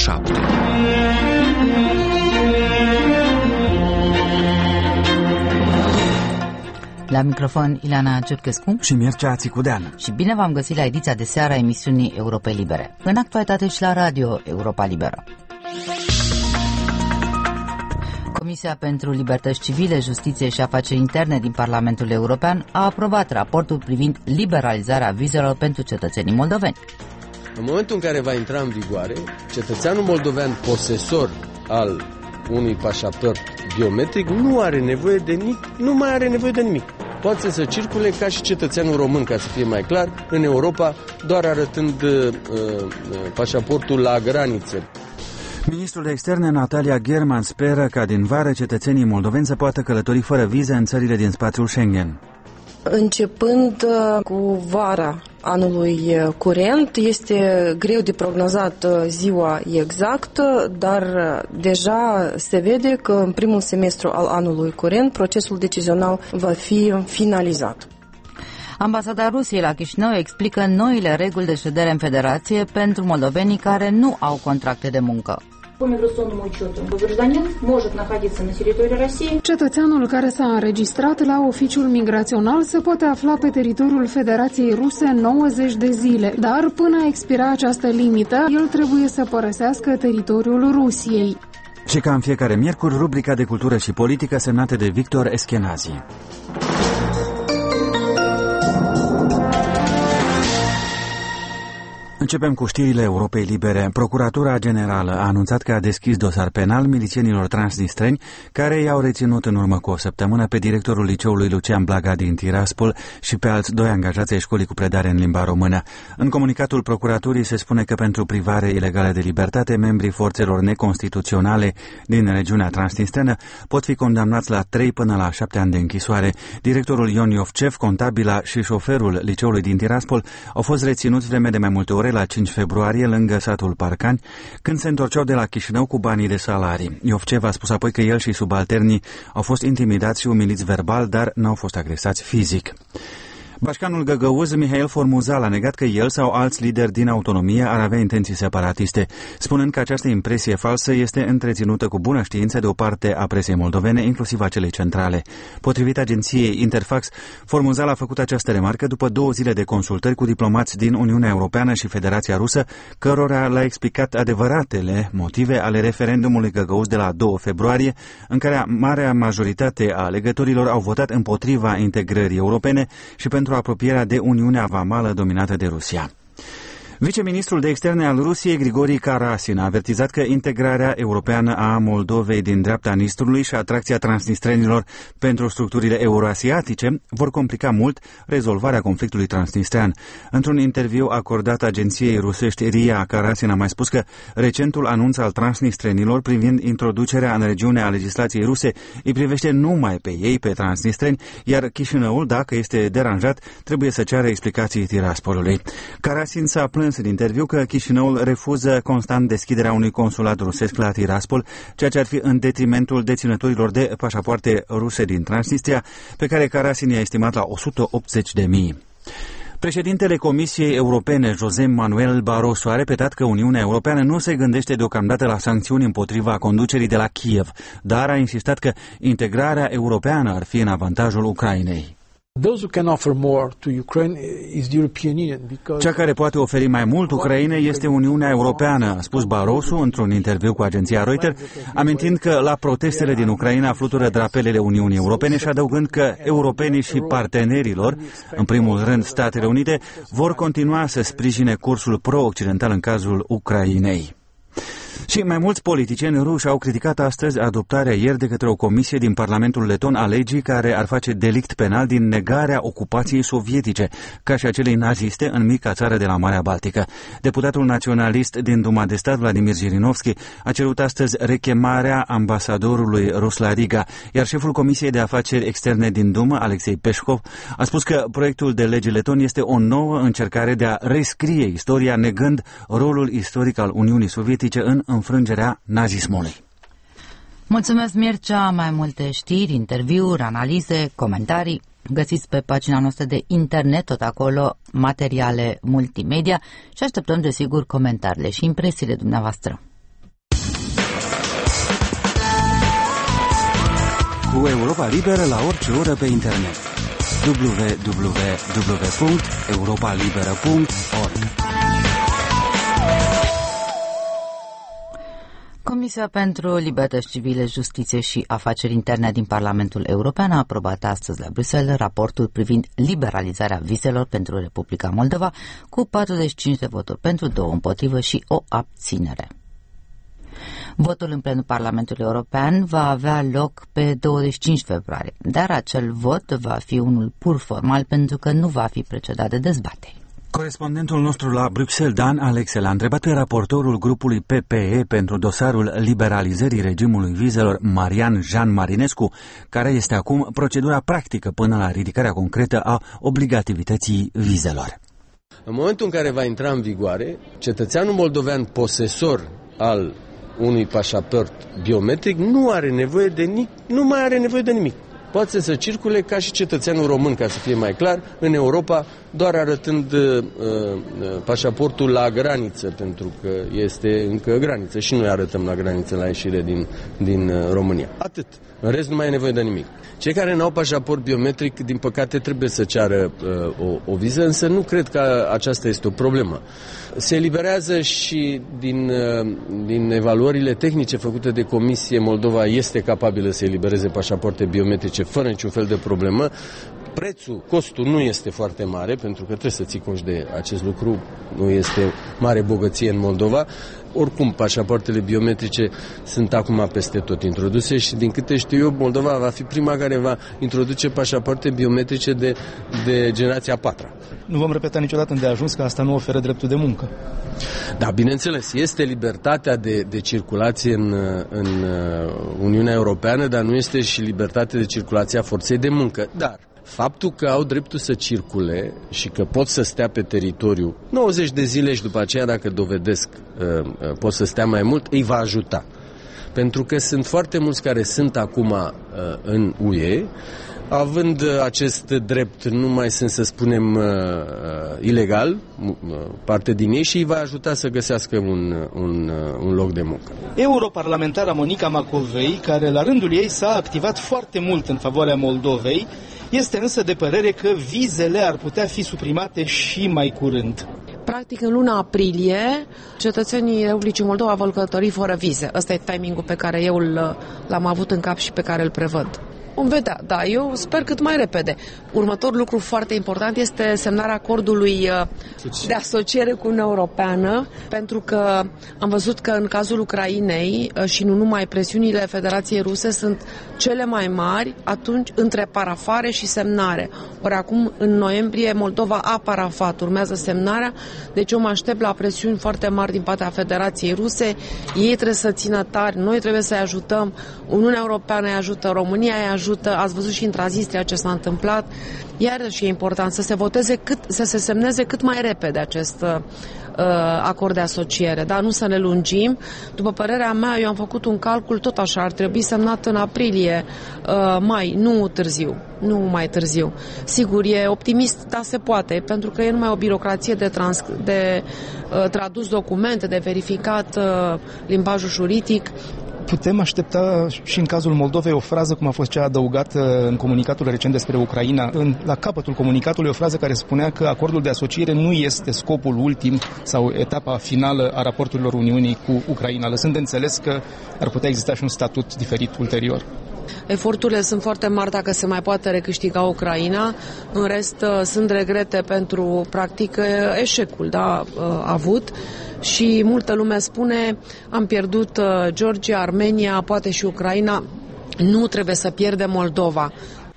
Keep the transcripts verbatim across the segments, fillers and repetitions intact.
șapte. La microfon Ileana Ciurchescu și Mircea Țicudean. Și bine v-am găsit la ediția de seară a emisiunii Europei Libere. În actualitate și la radio Europa Liberă. Comisia pentru Libertăți Civile, Justiție și Afaceri Interne din Parlamentul European a aprobat raportul privind liberalizarea vizelor pentru cetățenii moldoveni. În momentul în care va intra în vigoare, cetățeanul moldovean posesor al unui pașaport biometric nu are nevoie de nimic, nu mai are nevoie de nimic. Poate să circule ca și cetățeanul român, ca să fie mai clar, în Europa, doar arătând uh, uh, pașaportul la graniță. Ministrul de Externe Natalia German speră ca din vară cetățenii moldoveni să poată călători fără vize în țările din spațiul Schengen. Începând cu vara anului curent, este greu de prognozat ziua exactă, dar deja se vede că în primul semestru al anului curent procesul decizional va fi finalizat. Ambasada Rusiei la Chișinău explică noile reguli de ședere în federație pentru moldovenii care nu au contracte de muncă. Cetățeanul care s-a înregistrat la oficiul migrațional se poate afla pe teritoriul Federației Ruse nouăzeci de zile, dar până a expira această limită, el trebuie să părăsească teritoriul Rusiei. Și ca în fiecare miercuri, rubrica de cultură și politică semnată de Victor Eschenazi. Începem cu știrile Europei Libere. Procuratura Generală a anunțat că a deschis dosar penal milițienilor transnistreni care i-au reținut în urmă cu o săptămână pe directorul liceului Lucian Blaga din Tiraspol și pe alți doi angajați ai școlii cu predare în limba română. În comunicatul procuraturii se spune că pentru privare ilegală de libertate, membrii forțelor neconstituționale din regiunea transnistrenă pot fi condamnați la trei până la șapte ani de închisoare. Directorul Ion Iovcev, contabila și șoferul liceului din Tiraspol au fost reținuți vreme de mai multe ore la cinci februarie lângă satul Parcani, când se întorceau de la Chișinău cu banii de salarii. Iovcev a spus apoi că el și subalternii au fost intimidați și umiliți verbal, dar n-au fost agresați fizic. Bașcanul găgăuz Mihail Formuzal a negat că el sau alți lideri din autonomie ar avea intenții separatiste, spunând că această impresie falsă este întreținută cu bună știință de o parte a presei moldovene, inclusiv a celei centrale. Potrivit agenției Interfax, Formuzal a făcut această remarcă după două zile de consultări cu diplomați din Uniunea Europeană și Federația Rusă, cărora le-a explicat adevăratele motive ale referendumului găgăuz de la doi februarie, în care marea majoritate a alegătorilor au votat împotriva integrării europene și pentru apropierea de Uniunea Vamală dominată de Rusia. Viceministrul de Externe al Rusiei, Grigori Karasin, a avertizat că integrarea europeană a Moldovei din dreapta Nistrului și atracția transnistrenilor pentru structurile euroasiatice vor complica mult rezolvarea conflictului transnistrean. Într-un interviu acordat agenției rusești R I A, Karasin a mai spus că recentul anunț al transnistrenilor privind introducerea în regiune a legislației ruse îi privește numai pe ei, pe transnistreni, iar Chișinăul, dacă este deranjat, trebuie să ceară explicații Tiraspolului. Karasin s-a plâns în interviu că Chișinăul refuză constant deschiderea unui consulat rusesc la Tiraspol, ceea ce ar fi în detrimentul deținătorilor de pașapoarte ruse din Transnistria, pe care Karasin i-a estimat la o sută optzeci de mii. Președintele Comisiei Europene, José Manuel Barroso, a repetat că Uniunea Europeană nu se gândește deocamdată la sancțiuni împotriva conducerii de la Kiev, dar a insistat că integrarea europeană ar fi în avantajul Ucrainei. Cea care poate oferi mai mult Ucrainei este Uniunea Europeană, a spus Barroso într-un interviu cu agenția Reuters, amintind că la protestele din Ucraina flutură drapelele Uniunii Europene și adăugând că europenii și partenerilor, în primul rând Statele Unite, vor continua să sprijine cursul pro-occidental în cazul Ucrainei. Și mai mulți politicieni ruși au criticat astăzi adoptarea ieri de către o comisie din Parlamentul Leton a legii care ar face delict penal din negarea ocupației sovietice, ca și acelei naziste în mica țară de la Marea Baltică. Deputatul naționalist din Duma de Stat, Vladimir Jirinovski, a cerut astăzi rechemarea ambasadorului rus la Riga, iar șeful Comisiei de Afaceri Externe din Dumă, Alexei Peșcov, a spus că proiectul de lege leton este o nouă încercare de a rescrie istoria, negând rolul istoric al Uniunii Sovietice în înfrângerea nazismului. Mulțumesc, Mircea. Mai multe știri, interviuri, analize, comentarii găsiți pe pagina noastră de internet, tot acolo, materiale multimedia, și așteptăm, desigur, comentariile și impresiile dumneavoastră. cu Europa Liberă la orice oră pe internet. w w w punct europa liberă punct org. Comisia pentru Libertăți Civile, Justiție și Afaceri Interne din Parlamentul European a aprobat astăzi la Bruxelles raportul privind liberalizarea vizelor pentru Republica Moldova cu patruzeci și cinci de voturi pentru, două împotrivă și o abținere. Votul în plenul Parlamentului European va avea loc pe douăzeci și cinci februarie, dar acel vot va fi unul pur formal pentru că nu va fi precedat de dezbateri. Corespondentul nostru la Bruxelles, Dan Alexe, l-a întrebat pe raportorul grupului P P E pentru dosarul liberalizării regimului vizelor, Marian Jean Marinescu, care este acum procedura practică până la ridicarea concretă a obligativității vizelor. În momentul în care va intra în vigoare, cetățeanul moldovean posesor al unui pașaport biometric nu are nevoie de nic, nu mai are nevoie de nimic. Poate să circule ca și cetățeanul român, ca să fie mai clar, în Europa, doar arătând uh, pașaportul la graniță, pentru că este încă graniță și noi arătăm la graniță la ieșire din, din uh, România. Atât. În rest nu mai e nevoie de nimic. Cei care n-au pașaport biometric, din păcate, trebuie să ceară uh, o, o viză, însă nu cred că aceasta este o problemă. Se eliberează și din, uh, din evaluările tehnice făcute de Comisie, Moldova este capabilă să elibereze pașapoarte biometrice fără niciun fel de problemă. Prețul, costul nu este foarte mare, pentru că trebuie să ții conști de acest lucru, nu este mare bogăție în Moldova. Oricum, pașapoartele biometrice sunt acum peste tot introduse și, din câte știu eu, Moldova va fi prima care va introduce pașapoarte biometrice de, de generația a patra. Nu vom repeta niciodată îndeajuns că asta nu oferă dreptul de muncă. Da, bineînțeles, este libertatea de, de circulație în, în Uniunea Europeană, dar nu este și libertatea de circulație a forței de muncă. Dar faptul că au dreptul să circule și că pot să stea pe teritoriu nouăzeci de zile și după aceea, dacă dovedesc, pot să stea mai mult, îi va ajuta. Pentru că sunt foarte mulți care sunt acum în U E, având acest drept, nu mai sunt, să spunem, ilegal, parte din ei, și îi va ajuta să găsească un, un, un loc de muncă. Europarlamentara Monica Macovei, care la rândul ei s-a activat foarte mult în favoarea Moldovei, este însă de părere că vizele ar putea fi suprimate și mai curând. Practic, în luna aprilie, cetățenii Republicii Moldova vor călători fără vize. Ăsta e timingul pe care eu l-am avut în cap și pe care îl prevăd. Vom vedea, da, eu sper cât mai repede. Următorul lucru foarte important este semnarea acordului de asociere cu Uniunea Europeană, pentru că am văzut că în cazul Ucrainei și nu numai, presiunile Federației Ruse sunt cele mai mari atunci între parafare și semnare. Ori acum, în noiembrie, Moldova a parafat, urmează semnarea, deci eu mă aștept la presiuni foarte mari din partea Federației Ruse. Ei trebuie să țină tari, noi trebuie să-i ajutăm, Uniunea Europeană îi ajută, România îi ajută, ați văzut și în Transnistria ce s-a întâmplat. Iarăși e important să se voteze, cât, să se semneze cât mai repede acest uh, acord de asociere, dar nu să ne lungim. După părerea mea, eu am făcut un calcul, tot așa, ar trebui semnat în aprilie, uh, mai, nu târziu, nu mai târziu. Sigur, e optimist, dar se poate, pentru că e numai o birocrație de, trans, de uh, tradus documente, de verificat uh, limbajul juridic. Putem aștepta și în cazul Moldovei o frază cum a fost cea adăugată în comunicatul recent despre Ucraina. În, la capătul comunicatului o frază care spunea că acordul de asociere nu este scopul ultim sau etapa finală a raporturilor Uniunii cu Ucraina, lăsând de înțeles că ar putea exista și un statut diferit ulterior. Eforturile sunt foarte mari dacă se mai poate recâștiga Ucraina. În rest, sunt regrete pentru, practic, eșecul da, avut. Și multă lume spune, am pierdut Georgia, Armenia, poate și Ucraina, nu trebuie să pierdem Moldova.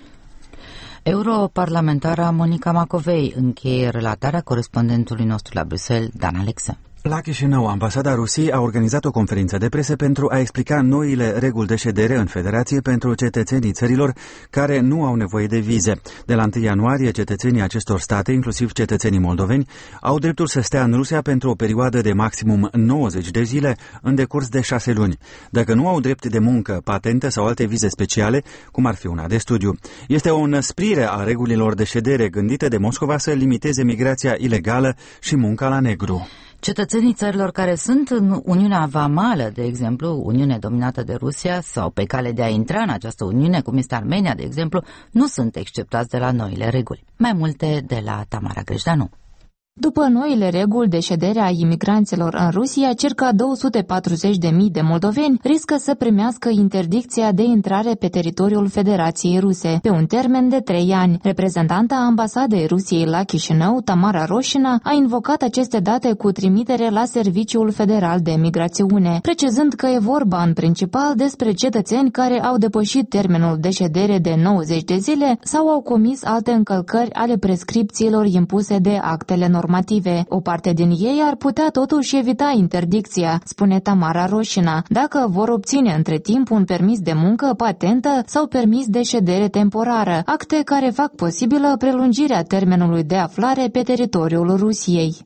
Europarlamentara Monica Macovei încheie relatarea corespondentului nostru la Bruxelles, Dan Alexe. La Chișinău, ambasada Rusiei a organizat o conferință de presă pentru a explica noile reguli de ședere în Federație pentru cetățenii țărilor care nu au nevoie de vize. De la întâi ianuarie, cetățenii acestor state, inclusiv cetățenii moldoveni, au dreptul să stea în Rusia pentru o perioadă de maximum nouăzeci de zile în decurs de șase luni, dacă nu au drept de muncă, patente sau alte vize speciale, cum ar fi una de studiu. Este o înăsprire a regulilor de ședere gândite de Moscova să limiteze migrația ilegală și munca la negru. Cetățenii țărilor care sunt în Uniunea Vamală, de exemplu, Uniune dominată de Rusia, sau pe cale de a intra în această Uniune, cum este Armenia, de exemplu, nu sunt exceptați de la noile reguli. Mai multe de la Tamara Grejdeanu. După noile reguli de ședere a imigranților în Rusia, circa două sute patruzeci de mii de moldoveni riscă să primească interdicția de intrare pe teritoriul Federației Ruse, pe un termen de trei ani. Reprezentanta ambasadei Rusiei la Chișinău, Tamara Roșina, a invocat aceste date cu trimitere la Serviciul Federal de Migrațiune, precizând că e vorba în principal despre cetățeni care au depășit termenul de ședere de nouăzeci de zile sau au comis alte încălcări ale prescripțiilor impuse de actele normative. O parte din ei ar putea totuși evita interdicția, spune Tamara Roșina, dacă vor obține între timp un permis de muncă, patentă sau permis de ședere temporară, acte care fac posibilă prelungirea termenului de aflare pe teritoriul Rusiei.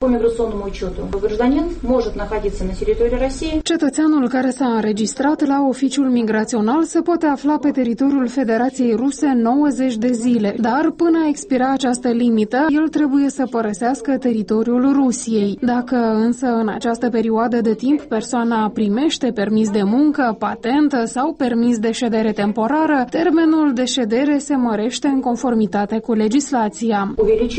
Cetățeanul care s-a înregistrat la oficiul migrațional se poate afla pe teritoriul Federației Ruse nouăzeci de zile, dar până a expira această limită, el trebuie să părăsească teritoriul Rusiei. Dacă însă în această perioadă de timp persoana primește permis de muncă, patentă sau permis de ședere temporară, termenul de ședere se mărește în conformitate cu legislația.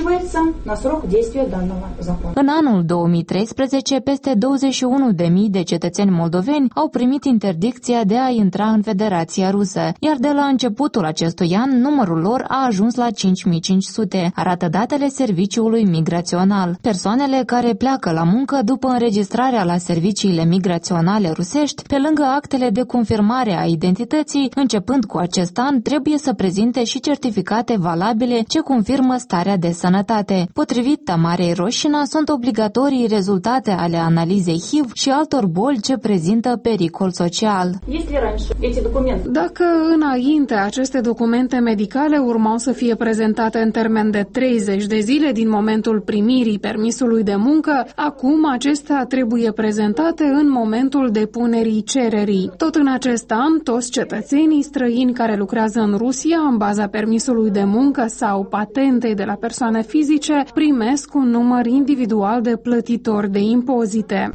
În anul două mii treisprezece, peste douăzeci și unu de mii de cetățeni moldoveni au primit interdicția de a intra în Federația Rusă, iar de la începutul acestui an, numărul lor a ajuns la cinci mii cinci sute, arată datele Serviciului Migrațional. Persoanele care pleacă la muncă după înregistrarea la serviciile migraționale rusești, pe lângă actele de confirmare a identității, începând cu acest an, trebuie să prezinte și certificate valabile ce confirmă starea de sănătate. Potrivit Tamarei Roșina, sunt obligatorii rezultate ale analizei H I V și altor boli ce prezintă pericol social. Dacă înainte aceste documente medicale urmau să fie prezentate în termen de treizeci de zile din momentul primirii permisului de muncă, acum acestea trebuie prezentate în momentul depunerii cererii. Tot în acest an, toți cetățenii străini care lucrează în Rusia în baza permisului de muncă sau patentei de la persoane fizice primesc un număr individual de plătitori de impozite.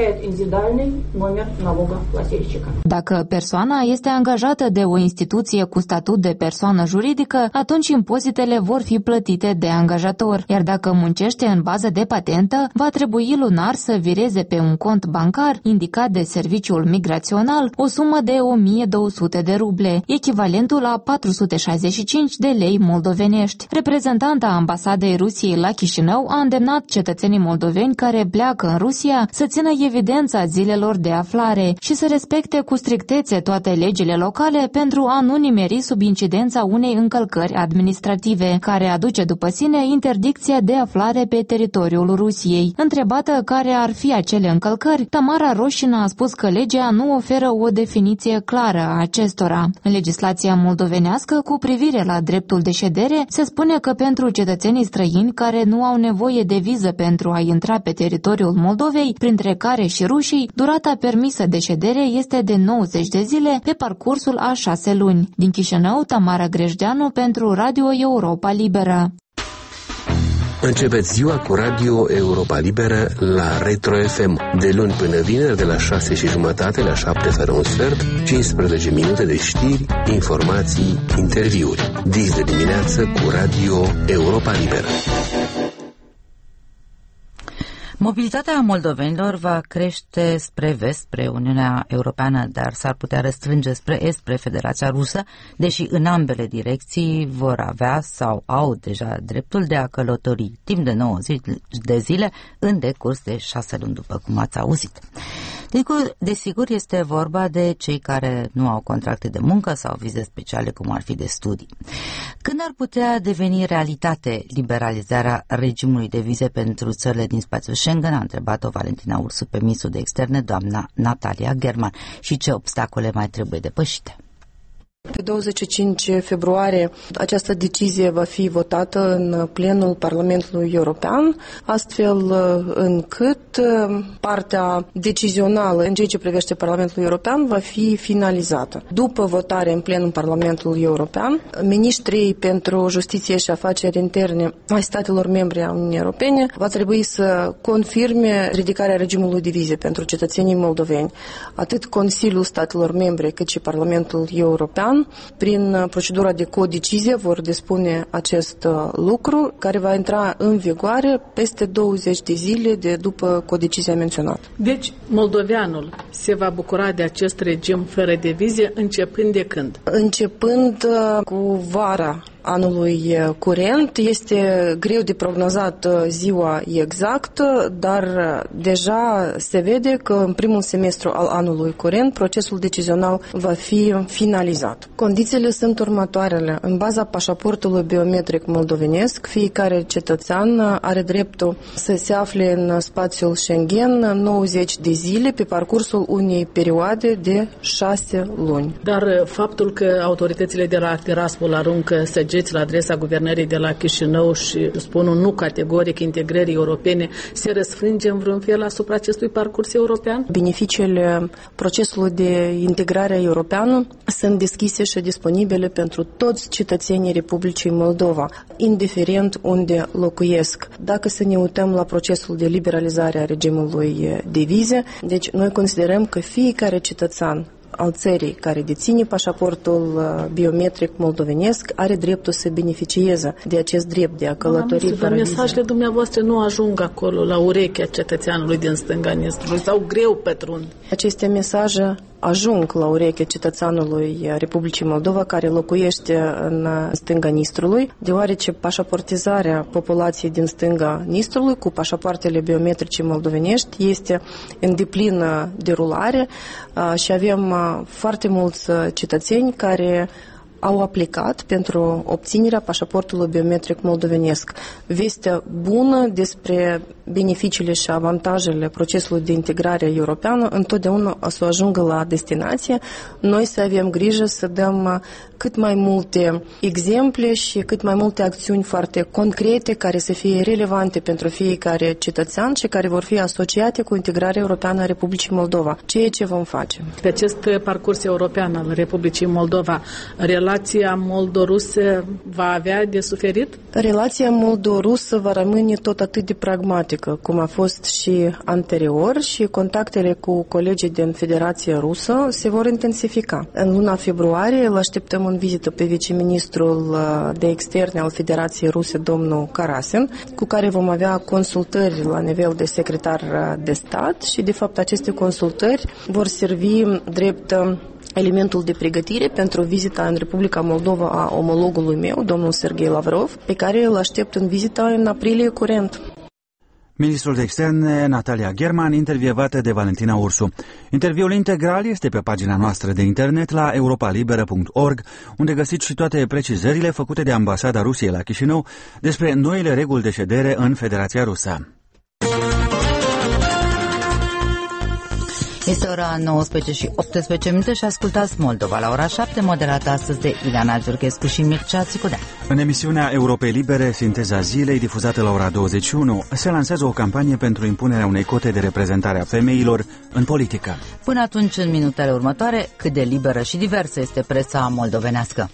Dacă persoana este angajată de o instituție cu statut de persoană juridică, atunci impozitele vor fi plătite de angajator, iar dacă muncește în bază de patentă, va trebui lunar să vireze pe un cont bancar indicat de Serviciul Migrațional o sumă de o mie două sute de ruble, echivalentul la patru sute șaizeci și cinci de lei moldovenești. Reprezentanta ambasadei Rusiei la Chișinău a îndemnat cetățenii moldoveni care pleacă în Rusia să țină evidența zilelor de aflare și să respecte cu strictețe toate legile locale pentru a nu nimeri sub incidența unei încălcări administrative, care aduce după sine interdicția de aflare pe teritoriul Rusiei. Întrebată care ar fi acele încălcări, Tamara Roșina a spus că legea nu oferă o definiție clară a acestora. În legislația moldovenească cu privire la dreptul de ședere se spune că pentru cetățenii străini care nu au nevoie de viză pentru a intra pe teritoriul Moldovei, printre care și rușii, durata permisă de ședere este de nouăzeci de zile pe parcursul a șase luni. Din Chișinău, Tamara Grejdeanu pentru Radio Europa Liberă. Începeți ziua cu Radio Europa Liberă la Retro F M. De luni până vineri, de la șase și jumătate la șapte fără un sfert, cincisprezece minute de știri, informații, interviuri. Dis de dimineață cu Radio Europa Liberă. Mobilitatea moldovenilor va crește spre vest, spre Uniunea Europeană, dar s-ar putea restrânge spre est, spre Federația Rusă, deși în ambele direcții vor avea sau au deja dreptul de a călători timp de nouăzeci de zile în decurs de șase luni, după cum ați auzit. Desigur, este vorba de cei care nu au contracte de muncă sau vize speciale, cum ar fi de studii. Când ar putea deveni realitate liberalizarea regimului de vize pentru țările din spațiul Schengen, a întrebat-o Valentina Ursu pe ministrul de externe, doamna Natalia German, și ce obstacole mai trebuie depășite. Pe douăzeci și cinci februarie această decizie va fi votată în plenul Parlamentului European, astfel încât partea decizională în ceea ce privește Parlamentul European va fi finalizată. După votare în plenul Parlamentului European, ministrii pentru justiție și afaceri interne ai statelor membre a Uniunii Europene va trebui să confirme ridicarea regimului de vize pentru cetățenii moldoveni. Atât Consiliul statelor membre cât și Parlamentul European prin procedura de codecizie vor dispune acest lucru, care va intra în vigoare peste douăzeci de zile de după codecizia menționată. Deci, moldoveanul se va bucura de acest regim fără de vize începând de când? Începând cu vara anului curent. Este greu de prognozat ziua exactă, dar deja se vede că în primul semestru al anului curent procesul decizional va fi finalizat. Condițiile sunt următoarele. În baza pașaportului biometric moldovenesc, fiecare cetățean are dreptul să se afle în spațiul Schengen nouăzeci de zile pe parcursul unei perioade de șase luni. Dar faptul că autoritățile de la Tiraspol aruncă săgeți la adresa guvernării de la Chișinău și spun un nu categoric integrării europene, se răsfrânge în vreun fel asupra acestui parcurs european? Beneficiile procesului de integrare europeană sunt deschise și disponibile pentru toți cetățenii Republicii Moldova, indiferent unde locuiesc. Dacă să ne uităm la procesul de liberalizare a regimului de vize, deci noi considerăm că fiecare cetățean al țării care deține pașaportul biometric moldovenesc are dreptul să beneficieze de acest drept de a călători fără vize. Mesajele dumneavoastră nu ajung acolo la urechea cetățeanului din stânga Nistrului sau greu pătrund? Aceste mesaje ajung la urechea cetățeanului Republicii Moldova care locuiește în stânga Nistrului, deoarece pașaportizarea populației din stânga Nistrului cu pașapoartele biometrice moldovenești este în deplină derulare și avem foarte mulți cetățeni care au aplicat pentru obținerea pașaportului biometric moldovenesc. Vestea bună despre beneficiile și avantajele procesului de integrare europeană întotdeauna o să ajungă la destinație. Noi să avem grijă să dăm cât mai multe exemple și cât mai multe acțiuni foarte concrete care să fie relevante pentru fiecare cetățean și care vor fi asociate cu integrarea europeană a Republicii Moldova. Ceea ce vom face. Pe acest parcurs european al Republicii Moldova, relația moldo-rusă va avea de suferit? Relația moldo-rusă va rămâne tot atât de pragmatică, cum a fost și anterior, și contactele cu colegii din Federația Rusă se vor intensifica. În luna februarie îl așteptăm în vizită pe viceministrul de externe al Federației Ruse, domnul Karasin, cu care vom avea consultări la nivel de secretar de stat și, de fapt, aceste consultări vor servi drept elementul de pregătire pentru vizita în Republica Moldova a omologului meu, domnul Serghei Lavrov, pe care îl aștept în vizita în aprilie curent. Ministrul de Externe, Natalia German, intervievată de Valentina Ursu. Interviul integral este pe pagina noastră de internet la europa liberă punct org, unde găsiți și toate precizările făcute de Ambasada Rusiei la Chișinău despre noile reguli de ședere în Federația Rusă. Este ora nouăsprezece și optsprezece minute și ascultați Moldova la ora șapte, moderată astăzi de Ileana Giurchescu și Mircea Țicudea. În emisiunea Europei Libere, Sinteza Zilei, difuzată la ora douăzeci și unu, se lansează o campanie pentru impunerea unei cote de reprezentare a femeilor în politică. Până atunci, în minutele următoare, cât de liberă și diversă este presa moldovenească.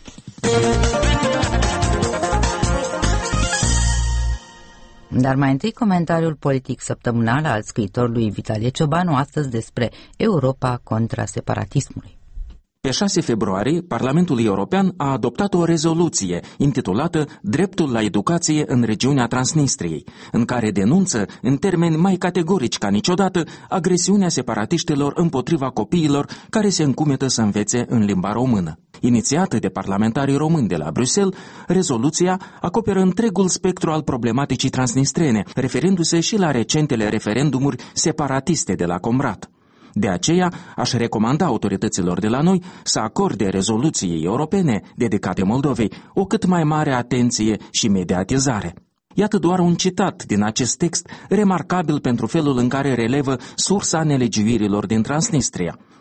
Dar mai întâi comentariul politic săptămânal al scriitorului Vitalie Ciobanu, astăzi despre Europa contra separatismului. Pe șase februarie, Parlamentul European a adoptat o rezoluție intitulată Dreptul la educație în regiunea Transnistriei, în care denunță, în termeni mai categorici ca niciodată, agresiunea separatiștilor împotriva copiilor care se încumetă să învețe în limba română. Inițiată de parlamentarii români de la Bruxelles, rezoluția acoperă întregul spectru al problematicii transnistrene, referindu-se și la recentele referendumuri separatiste de la Comrat. De aceea, aș recomanda autorităților de la noi să acorde rezoluției europene dedicate Moldovei o cât mai mare atenție și mediatizare. Iată doar un citat din acest text, remarcabil pentru felul în care relevă sursa nelegiuirilor din Transnistria.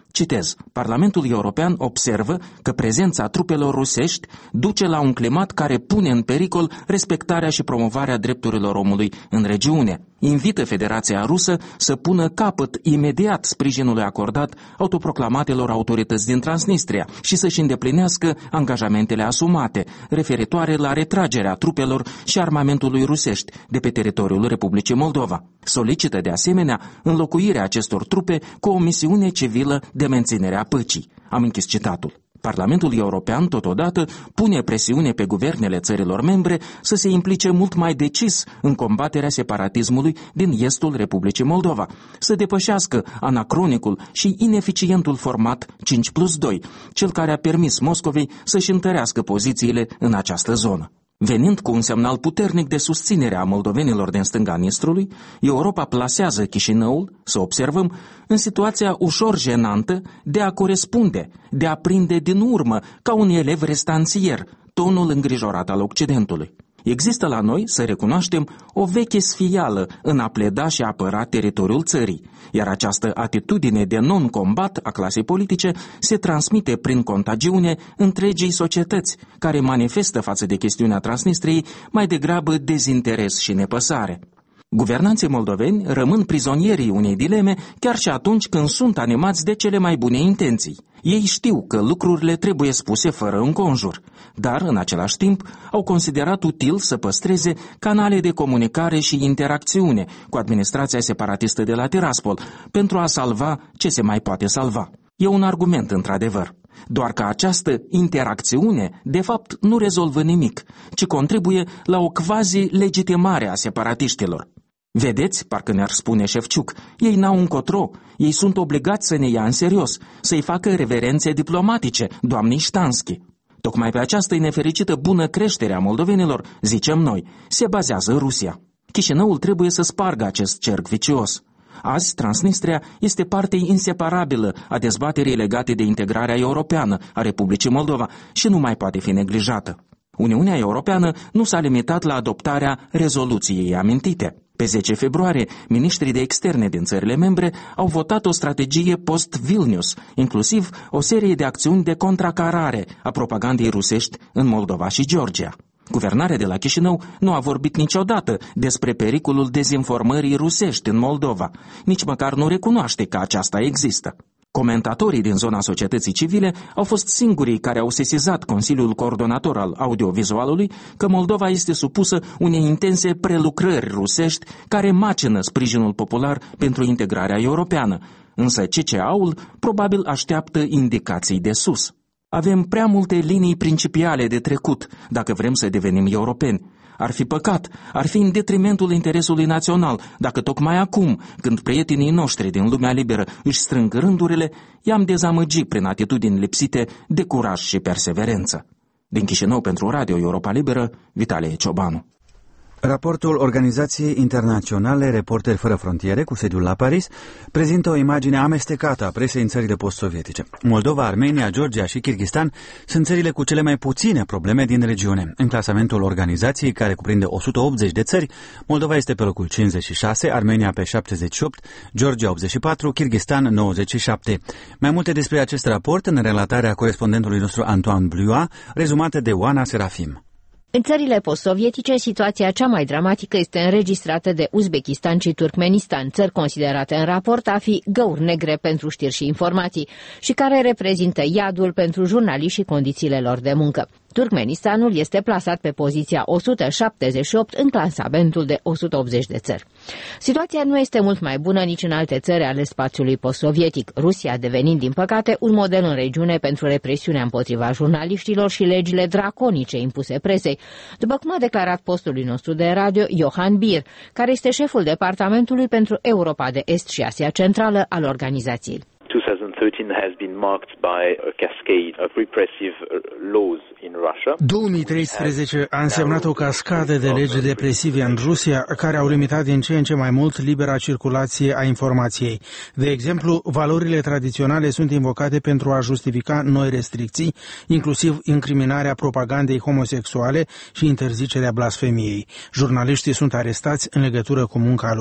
Citez, Parlamentul European observă că prezența trupelor rusești duce la un climat care pune în pericol respectarea și promovarea drepturilor omului în regiune. Invită Federația Rusă să pună capăt imediat sprijinului acordat autoproclamatelor autorități din Transnistria și să-și îndeplinească angajamentele asumate, referitoare la retragerea trupelor și armamentului rusești de pe teritoriul Republicii Moldova. Solicită de asemenea înlocuirea acestor trupe cu o misiune civilă de menținere a păcii. Am închis citatul. Parlamentul European, totodată, pune presiune pe guvernele țărilor membre să se implice mult mai decis în combaterea separatismului din estul Republicii Moldova, să depășească anacronicul și ineficientul format cinci plus doi, cel care a permis Moscovei să-și întărească pozițiile în această zonă. Venind cu un semnal puternic de susținere a moldovenilor din stânga Nistrului, Europa plasează Chișinăul, să observăm, în situația ușor jenantă de a corespunde, de a prinde din urmă, ca un elev restanțier, tonul îngrijorat al Occidentului. Există la noi, să recunoaștem, o veche sfială în a pleda și a apăra teritoriul țării, iar această atitudine de non-combat a clasei politice se transmite prin contagiune întregii societăți, care manifestă față de chestiunea Transnistriei mai degrabă dezinteres și nepăsare. Guvernanții moldoveni rămân prizonierii unei dileme chiar și atunci când sunt animați de cele mai bune intenții. Ei știu că lucrurile trebuie spuse fără înconjur, dar, în același timp, au considerat util să păstreze canale de comunicare și interacțiune cu administrația separatistă de la Tiraspol pentru a salva ce se mai poate salva. E un argument, într-adevăr. Doar că această interacțiune, de fapt, nu rezolvă nimic, ci contribuie la o quasi-legitimare a separatiștilor. Vedeți, parcă ne-ar spune Șefciuc, ei n-au încotro, ei sunt obligați să ne ia în serios, să-i facă reverențe diplomatice, doamnei Ștanschi. Tocmai pe această nefericită bună creștere a moldovenilor, zicem noi, se bazează Rusia. Chișinăul trebuie să spargă acest cerc vicios. Azi, Transnistria este parte inseparabilă a dezbaterii legate de integrarea europeană a Republicii Moldova și nu mai poate fi neglijată. Uniunea Europeană nu s-a limitat la adoptarea rezoluției amintite. Pe zece februarie, miniștrii de externe din țările membre au votat o strategie post-Vilnius, inclusiv o serie de acțiuni de contracarare a propagandei rusești în Moldova și Georgia. Guvernarea de la Chișinău nu a vorbit niciodată despre pericolul dezinformării rusești în Moldova, nici măcar nu recunoaște că aceasta există. Comentatorii din zona societății civile au fost singurii care au sesizat Consiliul Coordonator al Audiovizualului că Moldova este supusă unei intense prelucrări rusești care macină sprijinul popular pentru integrarea europeană, însă C C A-ul probabil așteaptă indicații de sus. Avem prea multe linii principiale de trecut dacă vrem să devenim europeni. Ar fi păcat, ar fi în detrimentul interesului național, dacă tocmai acum, când prietenii noștri din lumea liberă își strâng rândurile, i-am dezamăgit prin atitudini lipsite de curaj și perseverență. Din Chișinău pentru Radio Europa Liberă, Vitalie Ciobanu. Raportul Organizației Internaționale Reporteri Fără Frontiere, cu sediul la Paris, prezintă o imagine amestecată a presei în țările post-sovietice. Moldova, Armenia, Georgia și Kyrgyzstan sunt țările cu cele mai puține probleme din regiune. În clasamentul organizației, care cuprinde o sută optzeci de țări, Moldova este pe locul cincizeci și șase, Armenia pe șaptezeci și opt, Georgia optzeci și patru, Kyrgyzstan nouăzeci și șapte. Mai multe despre acest raport în relatarea corespondentului nostru Antoine Blua, rezumată de Oana Serafim. În țările post-sovietice, situația cea mai dramatică este înregistrată de Uzbekistan și Turkmenistan, țări considerate în raport a fi găuri negre pentru știri și informații și care reprezintă iadul pentru jurnaliști și condițiile lor de muncă. Turkmenistanul este plasat pe poziția o sută șaptezeci și opt în clasamentul de o sută optzeci de țări. Situația nu este mult mai bună nici în alte țări ale spațiului post-sovietic, Rusia devenind, din păcate, un model în regiune pentru represiunea împotriva jurnaliștilor și legile draconice impuse presei, după cum a declarat postului nostru de radio Johan Bier, care este șeful departamentului pentru Europa de Est și Asia Centrală al organizației. twenty thirteen has been marked by a cascade of repressive laws in Russia. două mii treisprezece a însemnat o cascadă de legi represive în Rusia care au limitat din ce în ce mai mult libera circulație a informației. De exemplu, valorile tradiționale sunt invocate pentru a justifica noi restricții, inclusiv incriminarea propagandei homosexuale și interzicerea blasfemiei. Jurnaliștii sunt arestați în legătură cu munca lor.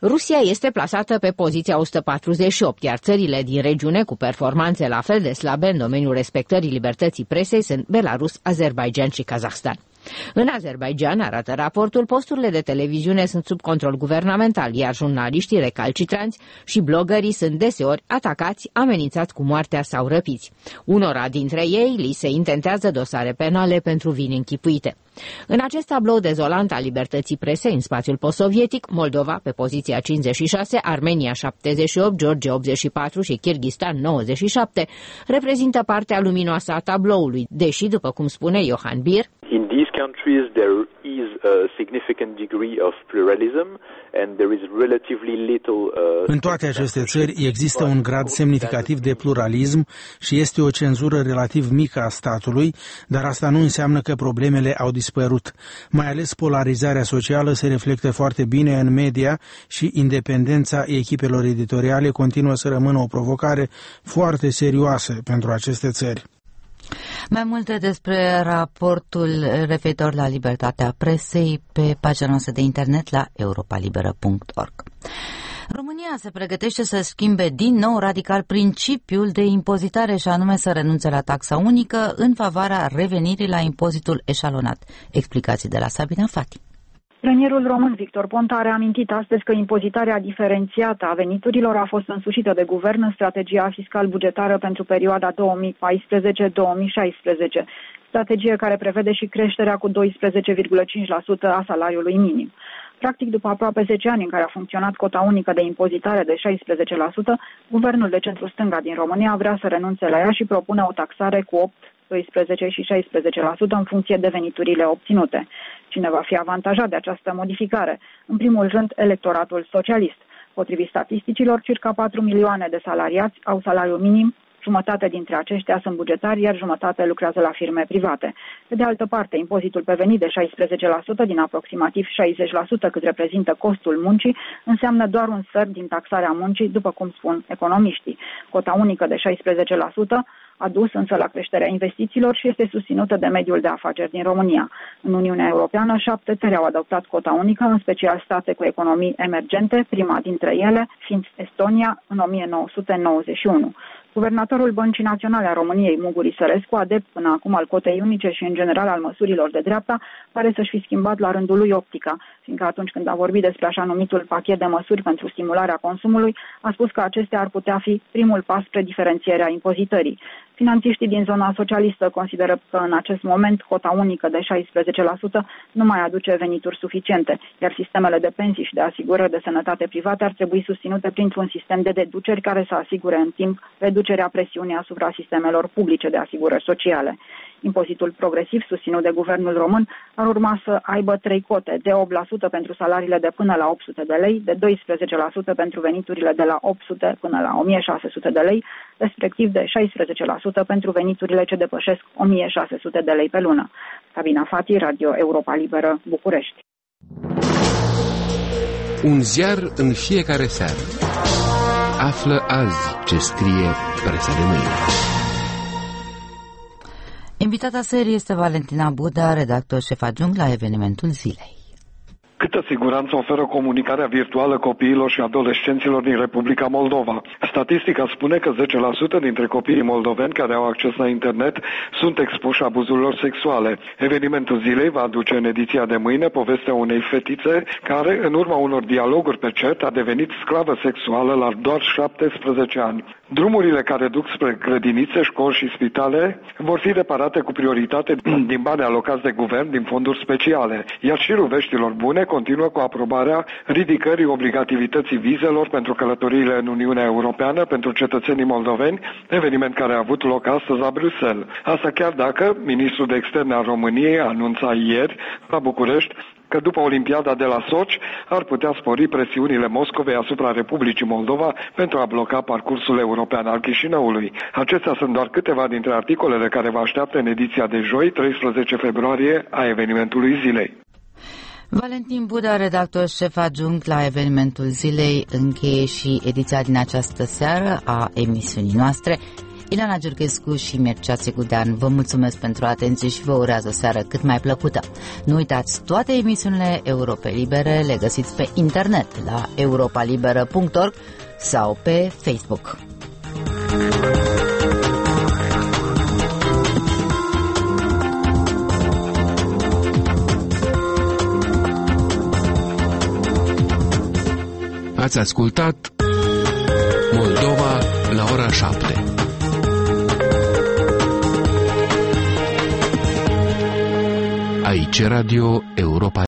Rusia este plasată pe poziția o sută patruzeci și opt, iar țările din regiune cu performanțe la fel de slabe în domeniul respectării libertății presei sunt Belarus, Azerbaidjan și Kazahstan. În Azerbaidjan, arată raportul, posturile de televiziune sunt sub control guvernamental, iar jurnaliștii recalcitranți și blogării sunt deseori atacați, amenințați cu moartea sau răpiți. Unora dintre ei li se intentează dosare penale pentru vini închipuite. În acest tablou dezolant al libertății presei în spațiul post-sovietic, Moldova pe poziția cincizeci și șase, Armenia șaptezeci și opt, Georgia optzeci și patru și Kyrgyzstan nouăzeci și șapte reprezintă partea luminoasă a tabloului, deși, după cum spune Johan Bir, in these countries there is a significant degree of pluralism and there is relatively little uh, În toate aceste țări există un grad semnificativ de pluralism și este o cenzură relativ mică a statului, dar asta nu înseamnă că problemele au dispărut. Mai ales polarizarea socială se reflectă foarte bine în media și independența echipelor editoriale continuă să rămână o provocare foarte serioasă pentru aceste țări. Mai multe despre raportul referitor la libertatea presei pe pagina noastră de internet la europa liberă punct org. România se pregătește să schimbe din nou radical principiul de impozitare și anume să renunțe la taxa unică în favoarea revenirii la impozitul eșalonat. Explicații de la Sabina Fati. Premierul român Victor Ponta a reamintit astăzi că impozitarea diferențiată a veniturilor a fost însușită de guvern în strategia fiscal-bugetară pentru perioada două mii paisprezece două mii șaisprezece, strategie care prevede și creșterea cu doisprezece virgulă cinci la sută a salariului minim. Practic, după aproape zece ani în care a funcționat cota unică de impozitare de șaisprezece la sută, guvernul de centru-stânga din România vrea să renunțe la ea și propune o taxare cu opt, doisprezece și șaisprezece la sută în funcție de veniturile obținute. Cine va fi avantajat de această modificare? În primul rând, electoratul socialist. Potrivit statisticilor, circa patru milioane de salariați au salariu minim, jumătate dintre aceștia sunt bugetari, iar jumătate lucrează la firme private. Pe de altă parte, impozitul pe venit de șaisprezece la sută din aproximativ șaizeci la sută cât reprezintă costul muncii, înseamnă doar un sfert din taxarea muncii, după cum spun economiștii. Cota unică de șaisprezece la sută a dus însă la creșterea investițiilor și este susținută de mediul de afaceri din România. În Uniunea Europeană, șapte țări au adoptat cota unică, în special state cu economii emergente, prima dintre ele fiind Estonia în o mie nouă sute nouăzeci și unu. Guvernatorul Băncii Naționale a României, Muguri Sărescu, adept până acum al cotei unice și în general al măsurilor de dreapta, pare să-și fi schimbat la rândul lui optica, fiindcă atunci când a vorbit despre așa numitul pachet de măsuri pentru stimularea consumului, a spus că acestea ar putea fi primul pas spre diferențierea impozitării. Finanțiștii din zona socialistă consideră că în acest moment cota unică de șaisprezece la sută nu mai aduce venituri suficiente, iar sistemele de pensii și de asigurări de sănătate private ar trebui susținute printr-un sistem de deduceri care să asigure în timp reducerea presiunii asupra sistemelor publice de asigurări sociale. Impozitul progresiv susținut de guvernul român ar urma să aibă trei cote, de opt la sută pentru salariile de până la opt sute de lei, de doisprezece la sută pentru veniturile de la opt sute până la o mie șase sute de lei, respectiv de șaisprezece la sută pentru veniturile ce depășesc o mie șase sute de lei pe lună. Sabina Fati, Radio Europa Liberă, București. Un ziar în fiecare seară. Află azi ce scrie presa de mâine. Invitata serii este Valentina Buda, redactor șef adjunct la evenimentul zilei. Câtă siguranță oferă comunicarea virtuală copiilor și adolescenților din Republica Moldova? Statistica spune că zece la sută dintre copiii moldoveni care au acces la internet sunt expuși abuzurilor sexuale. Evenimentul zilei va aduce în ediția de mâine povestea unei fetițe care, în urma unor dialoguri pe chat, a devenit sclavă sexuală la doar șaptesprezece ani. Drumurile care duc spre grădinițe, școli și spitale vor fi reparate cu prioritate din bani alocați de guvern din fonduri speciale, iar șirul veștilor bune continuă cu aprobarea ridicării obligativității vizelor pentru călătoriile în Uniunea Europeană pentru cetățenii moldoveni, eveniment care a avut loc astăzi la Bruxelles. Asta chiar dacă ministrul de externe al României anunța ieri la București că după Olimpiada de la Sochi ar putea spori presiunile Moscovei asupra Republicii Moldova pentru a bloca parcursul european al Chișinăului. Acestea sunt doar câteva dintre articolele care vă așteaptă în ediția de joi, treisprezece februarie, a evenimentului zilei. Valentin Buda, redactor șef adjunct la evenimentul zilei, încheie și ediția din această seară a emisiunii noastre. Ileana Giurghescu și Mircea Țigudean vă mulțumesc pentru atenție și vă urează o seară cât mai plăcută. Nu uitați, toate emisiunile Europa Libere le găsiți pe internet la europa liberă punct org sau pe Facebook. Ați ascultat Moldova la ora șapte. Aici Radio Europa